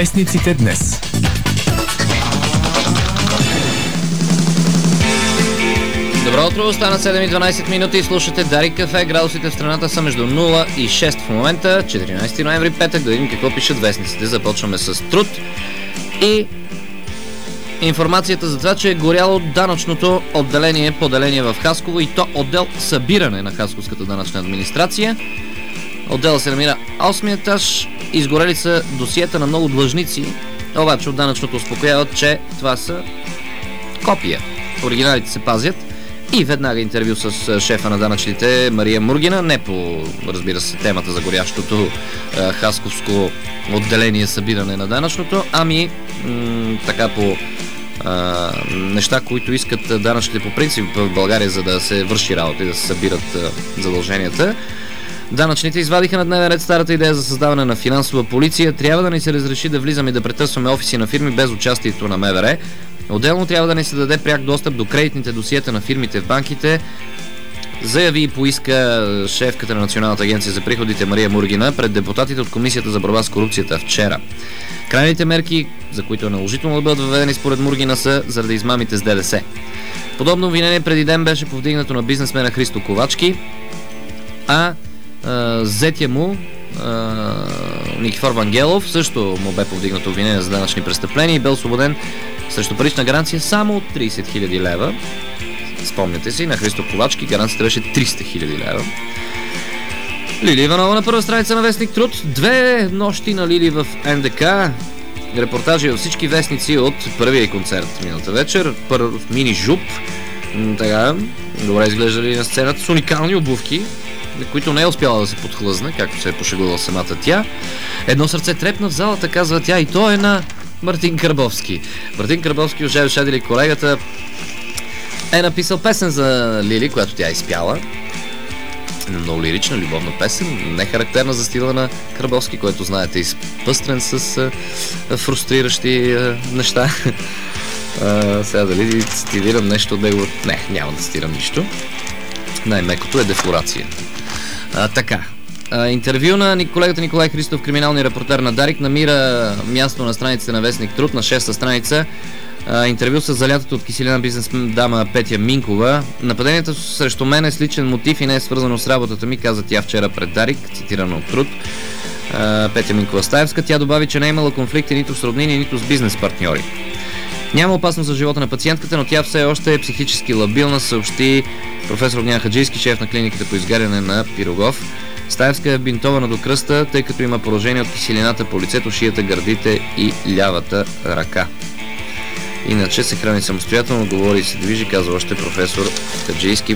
Вестниците днес. Добро утро, остана 7:12 минути и слушате Дарик Кафе. Градусите в страната са между 0 и 6 в момента. 14 ноември, петък, да видим какво пишат вестниците. Започваме с Труд и информацията за това, че е горяло данъчното поделение в Хасково, и то отдел събиране на Хасковската данъчна администрация. Отдел се намира 8 етаж. Изгорели са досиета на много длъжници, обаче от данъчното успокояват, че това са копия. Оригиналите се пазят. И веднага интервю с шефа на данъчните Мария Мургина, не по, разбира се, темата за горящото хасковско отделение събиране на данъчното, ами така по неща, които искат данъчните по принцип в България, за да се върши работа и да се събират задълженията. Данъчните извадиха на дневен ред старата идея за създаване на финансова полиция. Трябва да ни се разреши да влизаме и да претърсваме офиси на фирми без участието на МВР. Отделно трябва да ни се даде пряк достъп до кредитните досиета на фирмите в банките, заяви и поиска шефката на Националната агенция за приходите Мария Мургина пред депутатите от Комисията за борба с корупцията вчера. Крайните мерки, за които е наложително да бъдат въведени според Мургина, са заради измамите с ДДС. Подобно обвинение преди ден беше повдигнато на бизнесмена Христо Ковачки, а зетя му Никифор Вангелов също му бе повдигнато обвинение за данъчни престъпления и бе освободен срещу парична гаранция само от 30 000 лева. Спомняте си, на Христо Ковачки гаранцията беше 300 000 лева. Лили Иванова на първа страница на Вестник Труд. 2 нощи на Лили в НДК. Репортажи във всички вестници от първия концерт миналата вечер. Първ мини жуп. Така, добре изглеждали на сцената с уникални обувки, които не е успяла да се подхлъзне, както се е пошегувала самата тя. Едно сърце трепна в залата, казва тя, и то е на Мартин Карбовски. Мартин Карбовски, уважаеми слушатели, колегата, е написал песен за Лили, която тя изпяла. Много лирична, любовна песен, не характерна за стила на Карбовски, който, знаете, е изпъстрен с фрустриращи неща. Сега дали цитирам нещо от него? Не, няма да цитирам нищо. Най-мекото е дефлорация. Така. Интервю на колегата Николай Христов, криминалния репортер на Дарик, намира място на страниците на Вестник Труд, на 6-та страница. Интервю с залятата от киселина бизнес дама Петя Минкова. Нападението срещу мен е с личен мотив и не е свързано с работата ми, каза тя вчера пред Дарик, цитирано от Труд. Петя Минкова Стаевска. Тя добави, че не е имала конфликти нито с роднини, нито с бизнес партньори. Няма опасност за живота на пациентката, но тя все още е психически лабилна, съобщи професор Огнян Хаджийски, шеф на клиниката по изгаряне на Пирогов. Стаевска е бинтована до кръста, тъй като има поражение от киселината по лицето, шията, гърдите и лявата ръка. Иначе се храни самостоятелно, говори и се движи, казва още професор Хаджийски.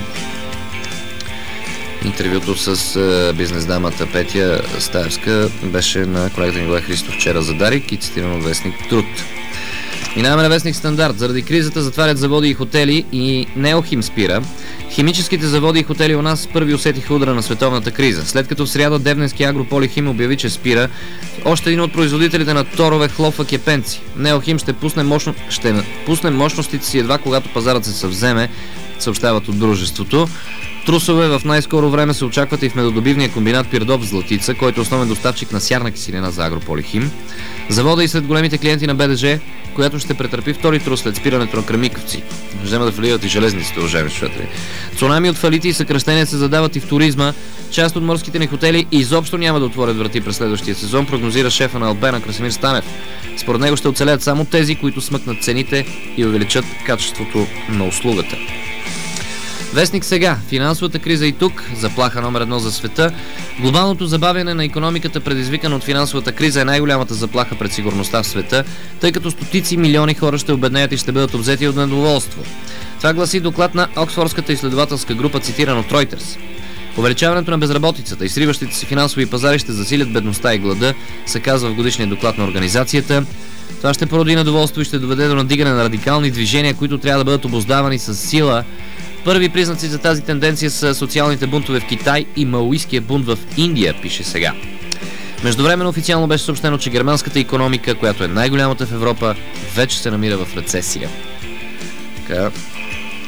Интервюто с бизнес-дамата Петя Стаевска беше на колегата Николай Христов вчера за Дарик и цитирано Вестник Труд. Минаваме на Вестник Стандарт. Заради кризата затварят заводи и хотели и Неохим спира. Химическите заводи и хотели у нас първи усетиха удара на световната криза. След като в сряда Девненски Агрополихим обяви, че спира, още един от производителите на торове хлопва кепенци. Неохим ще пусне мощностите си едва когато пазарът се съвземе, съобщават от дружеството. Трусове в най-скоро време се очакват и в медодобивния комбинат Пирдоп в Златица, който е основен доставчик на сярна киселина за Агрополихим. Завода и след големите клиенти на БДЖ, която ще претърпи втори трус след спирането на Кремиковци. Взема да фалират и железниците, уважаеми слушатели. Цунами от фалити и съкращения се задават и в туризма. Част от морските ни хотели изобщо няма да отворят врати през следващия сезон, прогнозира шефа на Албена Красимир Станев. Според него ще оцелеят само тези, които смъкнат цените и увеличат качеството на услугата. Вестник сега. Финансовата криза и тук. Заплаха номер 1 за света. Глобалното забавяне на икономиката, предизвикано от финансовата криза, е най-голямата заплаха пред сигурността в света, тъй като стотици милиони хора ще обеднеят и ще бъдат обзети от недоволство. Това гласи доклад на Оксфордската изследователска група, цитиран от Reuters. Увеличаването на безработицата и сриващите се финансови пазари ще засилят бедността и глада, се казва в годишния доклад на организацията. Това ще породи недоволство и ще доведе до надигане на радикални движения, които трябва да бъдат обуздавани с сила. Първи признаци за тази тенденция са социалните бунтове в Китай и маоистския бунт в Индия, пише сега. Междувременно официално беше съобщено, че германската икономика, която е най-голямата в Европа, вече се намира в рецесия. Така,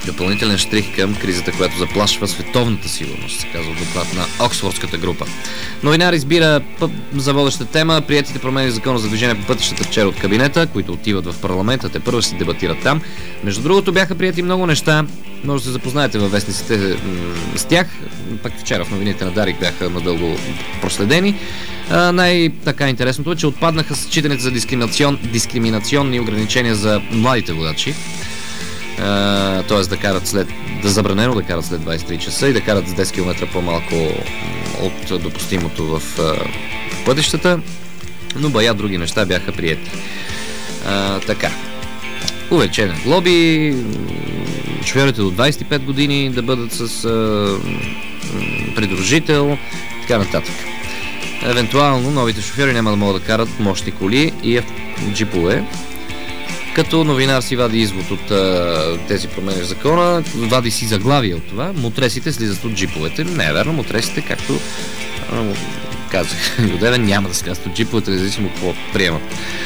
Допълнителен штрих към кризата, която заплашва световната сигурност, се казва в доклад на Оксфордската група. Новинар избира за водеща тема приетите промени в закона за движение по пътищата вчера от кабинета, които отиват в парламента, те първо ще се дебатират там. Между другото бяха прияти много неща, може да се запознаете във вестниците с тях, пък вчера в новините на Дарик бяха надълго проследени. Най-така интересното е, че отпаднаха считаните за дискриминационни ограничения за младите водачи. Т.е. да забранено да карат след 23 часа и да карат с 10 км по-малко от допустимото в пътищата, но бая други неща бяха приети. Така. Увеличение на глоби, шофьорите до 25 години да бъдат с придружител, така нататък. Евентуално новите шофьори няма да могат да карат мощни коли и джипове. Като новинар си вади извод от тези промени в закона, вади си заглавие от това, мотресите слизат от джиповете. Не е верно, мотресите, както казах, Людевен няма да слязат от джиповете, независимо какво приемат.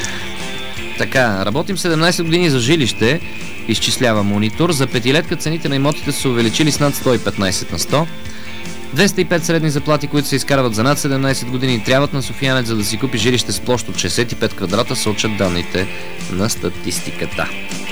Така, работим 17 години за жилище, изчислява Монитор. За петилетка цените на имотите са се увеличили с над 115 на 100. 205 средни заплати, които се изкарват за над 17 години, трябват на софиянец, за да си купи жилище с площ от 65 квадрата, сочат данните на статистиката.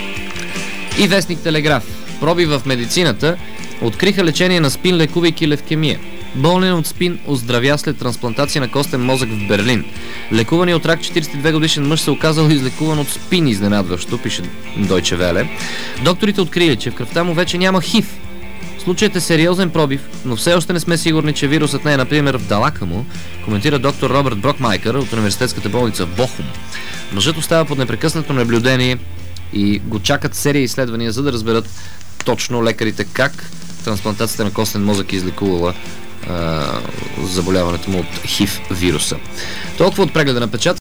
И вестник Телеграф. Проби в медицината откриха лечение на спин, лекувайки левкемия. Болен от спин оздравя след трансплантация на костен мозък в Берлин. Лекувани от рак 42 годишен мъж се оказал излекуван от спин изненадващо, пише Deutsche Welle. Докторите открили, че в кръвта му вече няма ХИВ. Случаят е сериозен пробив, но все още не сме сигурни, че вирусът не е, например, в далака му, коментира доктор Робърт Брокмайкър от университетската болница в Бохум. Мъжът остава под непрекъснато наблюдение и го чакат серия изследвания, за да разберат точно лекарите как трансплантацията на костен мозък е излекувала заболяването му от ХИВ вируса. Толкова от прегледа на печат.